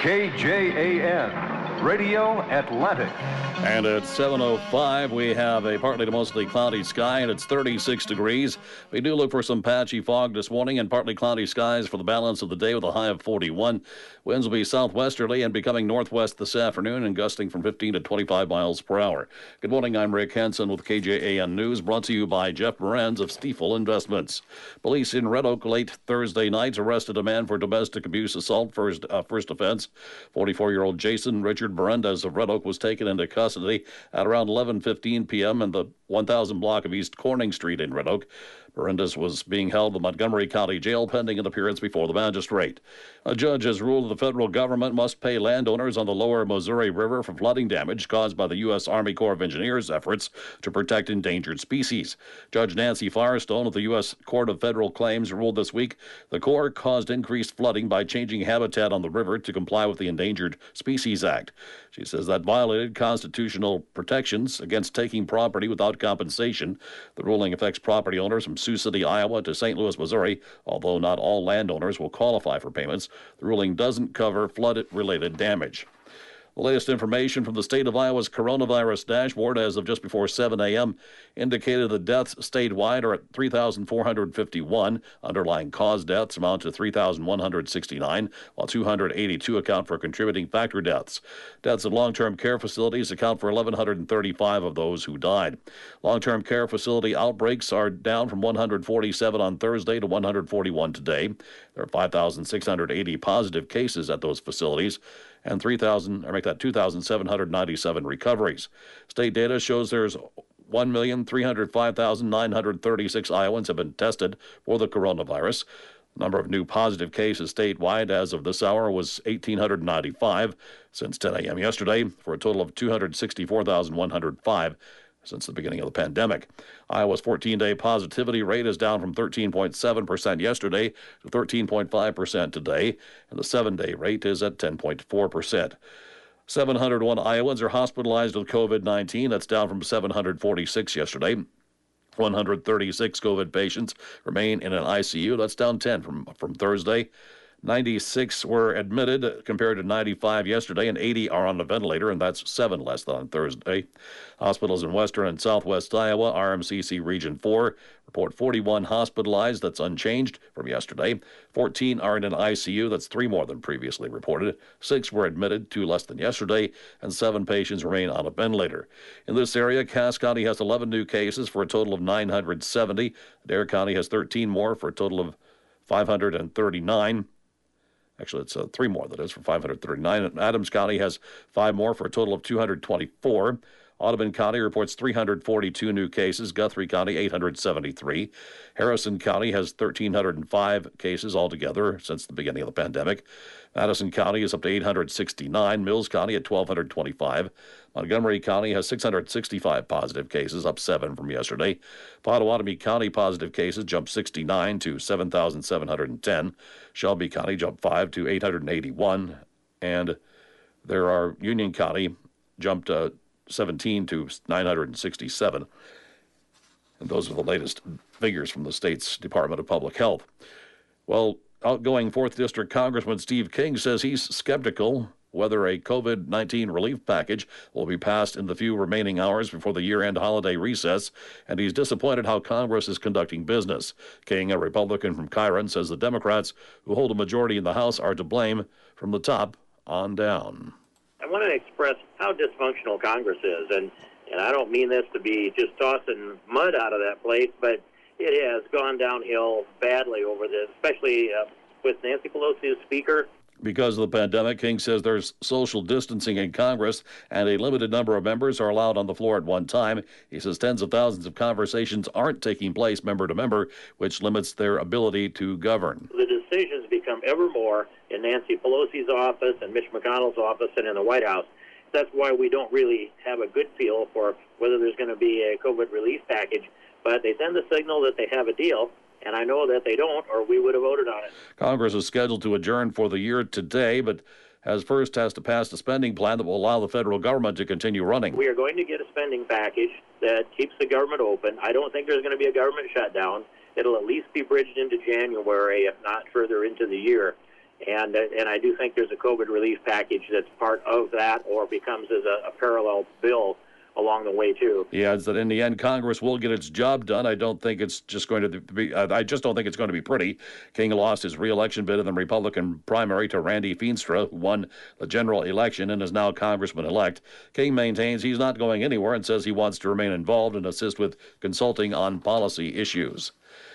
KJAN, Radio Atlantic. And at 7:05, we have a partly to mostly cloudy sky, and it's 36 degrees. We do look for some patchy fog this morning and partly cloudy skies for the balance of the day with a high of 41. Winds will be southwesterly and becoming northwest this afternoon and gusting from 15 to 25 miles per hour. Good morning, I'm Rick Henson with KJAN News, brought to you by Jeff Moranz of Stiefel Investments. Police in Red Oak late Thursday night arrested a man for domestic abuse assault, first offense. 44-year-old Jason Richard Berendez of Red Oak was taken into custody at around 11:15 p.m. in the 1000 block of East Corning Street in Red Oak. Berendez was being held in Montgomery County Jail pending an appearance before the magistrate. A judge has ruled the federal government must pay landowners on the lower Missouri River for flooding damage caused by the U.S. Army Corps of Engineers' efforts to protect endangered species. Judge Nancy Firestone of the U.S. Court of Federal Claims ruled this week the Corps caused increased flooding by changing habitat on the river to comply with the Endangered Species Act. She says that violated constitutional protections against taking property without compensation. The ruling affects property owners from Sioux City, Iowa to St. Louis, Missouri, although not all landowners will qualify for payments. The ruling doesn't cover flood-related damage. The latest information from the state of Iowa's coronavirus dashboard as of just before 7 a.m. indicated the deaths statewide are at 3,451. Underlying cause deaths amount to 3,169, while 282 account for contributing factor deaths. Deaths in long-term care facilities account for 1,135 of those who died. Long-term care facility outbreaks are down from 147 on Thursday to 141 today. There are 5,680 positive cases at those facilities and 2,797 recoveries. State data shows there's 1,305,936 Iowans have been tested for the coronavirus. The number of new positive cases statewide as of this hour was 1,895 since 10 a.m. yesterday, for a total of 264,105 since the beginning of the pandemic. Iowa's 14-day positivity rate is down from 13.7% yesterday to 13.5% today, and the 7-day rate is at 10.4%. 701 Iowans are hospitalized with COVID-19. That's down from 746 yesterday. 136 COVID patients remain in an ICU. That's down 10 from Thursday. 96 were admitted compared to 95 yesterday, and 80 are on the ventilator, and that's 7 less than on Thursday. Hospitals in western and southwest Iowa, RMCC Region 4, report 41 hospitalized. That's unchanged from yesterday. 14 are in an ICU. That's 3 more than previously reported. 6 were admitted, 2 less than yesterday, and 7 patients remain on a ventilator. In this area, Cass County has 11 new cases for a total of 970. Adair County has 13 more for a total of 539. Actually, it's 3 more, that is, for 539. And Adams County has 5 more for a total of 224. Audubon County reports 342 new cases. Guthrie County, 873. Harrison County has 1,305 cases altogether since the beginning of the pandemic. Madison County is up to 869. Mills County at 1,225. Montgomery County has 665 positive cases, up 7 from yesterday. Pottawatomie County positive cases jumped 69 to 7,710. Shelby County jumped 5 to 881. And there are Union County jumped 17 to 967. And those are the latest figures from the state's Department of Public Health. Well, outgoing 4th District Congressman Steve King says he's skeptical whether a COVID-19 relief package will be passed in the few remaining hours before the year-end holiday recess, and he's disappointed how Congress is conducting business. King, a Republican from Chiron, says the Democrats, who hold a majority in the House, are to blame from the top on down. I want to express how dysfunctional Congress is, and I don't mean this to be just tossing mud out of that place, but it has gone downhill badly over this, especially with Nancy Pelosi as Speaker. Because of the pandemic, King says there's social distancing in Congress and a limited number of members are allowed on the floor at one time. He says tens of thousands of conversations aren't taking place member to member, which limits their ability to govern. The decisions become ever more in Nancy Pelosi's office and Mitch McConnell's office and in the White House. That's why we don't really have a good feel for whether there's going to be a COVID relief package, but they send the signal that they have a deal. And I know that they don't, or we would have voted on it. Congress is scheduled to adjourn for the year today, but has to pass a spending plan that will allow the federal government to continue running. We are going to get a spending package that keeps the government open. I don't think there's going to be a government shutdown. It'll at least be bridged into January, if not further into the year. And I do think there's a COVID relief package that's part of that or becomes as a parallel bill along the way, too. He adds that in the end, Congress will get its job done. I don't think it's just going to be, I just don't think it's going to be pretty. King lost his re-election bid in the Republican primary to Randy Feenstra, who won the general election and is now Congressman-elect. King maintains he's not going anywhere and says he wants to remain involved and assist with consulting on policy issues.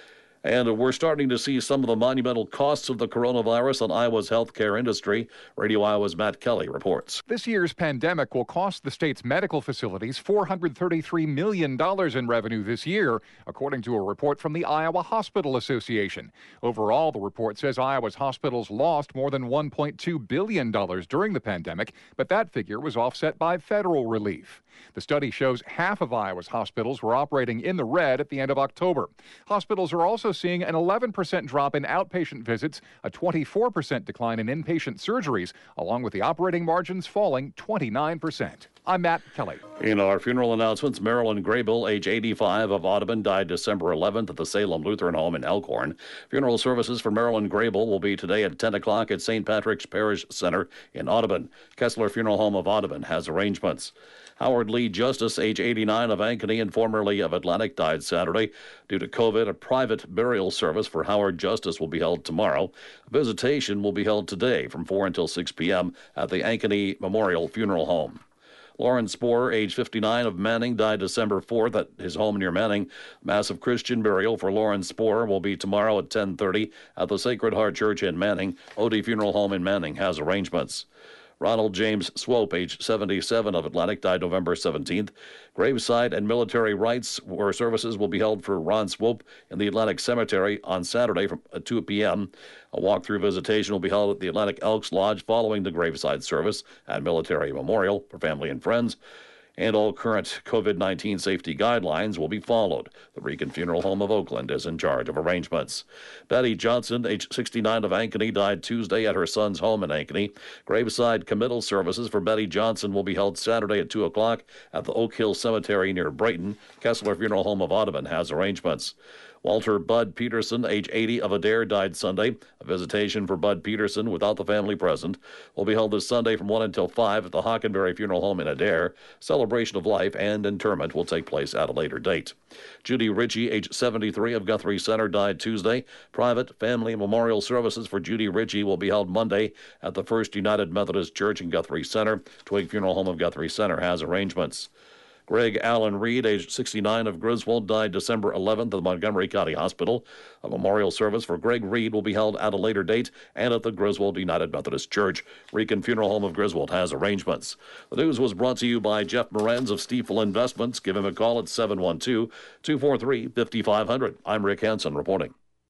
And we're starting to see some of the monumental costs of the coronavirus on Iowa's healthcare industry. Radio Iowa's Matt Kelly reports. This year's pandemic will cost the state's medical facilities $433 million in revenue this year, according to a report from the Iowa Hospital Association. Overall, the report says Iowa's hospitals lost more than $1.2 billion during the pandemic, but that figure was offset by federal relief. The study shows half of Iowa's hospitals were operating in the red at the end of October. Hospitals are also seeing an 11% drop in outpatient visits, a 24% decline in inpatient surgeries, along with the operating margins falling 29%. I'm Matt Kelly. In our funeral announcements, Marilyn Graybill, age 85, of Audubon, died December 11th at the Salem Lutheran Home in Elkhorn. Funeral services for Marilyn Graybill will be today at 10 o'clock at St. Patrick's Parish Center in Audubon. Kessler Funeral Home of Audubon has arrangements. Howard Lee Justice, age 89, of Ankeny and formerly of Atlantic, died Saturday. Due to COVID, a private burial service for Howard Justice will be held tomorrow. A visitation will be held today from 4 until 6 p.m. at the Ankeny Memorial Funeral Home. Lauren Sporer, age 59, of Manning, died December 4th at his home near Manning. Massive Christian burial for Lauren Sporer will be tomorrow at 10:30 at the Sacred Heart Church in Manning. Odie Funeral Home in Manning has arrangements. Ronald James Swope, age 77, of Atlantic, died November 17th. Graveside and military rites where services will be held for Ron Swope in the Atlantic Cemetery on Saturday from 2 p.m. A walk-through visitation will be held at the Atlantic Elks Lodge following the graveside service and military memorial for family and friends. And all current COVID-19 safety guidelines will be followed. The Regan Funeral Home of Oakland is in charge of arrangements. Betty Johnson, age 69, of Ankeny, died Tuesday at her son's home in Ankeny. Graveside committal services for Betty Johnson will be held Saturday at 2 o'clock at the Oak Hill Cemetery near Brayton. Kessler Funeral Home of Audubon has arrangements. Walter Bud Peterson, age 80, of Adair, died Sunday. A visitation for Bud Peterson without the family present will be held this Sunday from 1 until 5 at the Hockenberry Funeral Home in Adair. Celebration of life and interment will take place at a later date. Judy Ritchie, age 73, of Guthrie Center, died Tuesday. Private family memorial services for Judy Ritchie will be held Monday at the First United Methodist Church in Guthrie Center. Twig Funeral Home of Guthrie Center has arrangements. Greg Allen Reed, age 69, of Griswold, died December 11th at the Montgomery County Hospital. A memorial service for Greg Reed will be held at a later date and at the Griswold United Methodist Church. Regan Funeral Home of Griswold has arrangements. The news was brought to you by Jeff Morenz of Stiefel Investments. Give him a call at 712-243-5500. I'm Rick Hansen reporting.